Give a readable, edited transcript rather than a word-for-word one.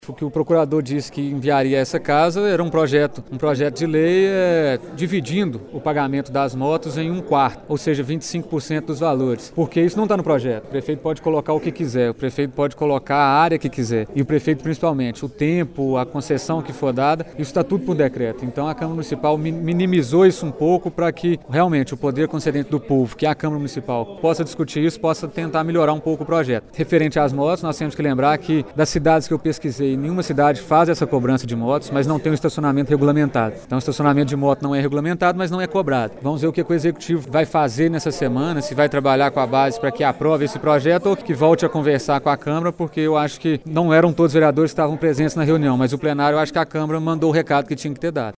O que o procurador disse que enviaria a essa casa era um projeto de lei dividindo o pagamento das motos em 1/4, ou seja, 25% dos valores. Porque isso não está no projeto. O prefeito pode colocar o que quiser, o prefeito pode colocar a área que quiser. E o prefeito principalmente, o tempo, a concessão que for dada, isso está tudo por decreto. Então a Câmara Municipal minimizou isso um pouco para que realmente o poder concedente do povo, que é a Câmara Municipal, possa discutir isso, possa tentar melhorar um pouco o projeto. Referente às motos, nós temos que lembrar que das cidades que eu pesquisei, nenhuma cidade faz essa cobrança de motos, mas não tem um estacionamento regulamentado. Então o estacionamento de moto não é regulamentado, mas não é cobrado. Vamos ver o que o Executivo vai fazer nessa semana, se vai trabalhar com a base para que aprove esse projeto ou que volte a conversar com a Câmara, porque eu acho que não eram todos os vereadores que estavam presentes na reunião, mas o plenário, eu acho que a Câmara mandou o recado que tinha que ter dado.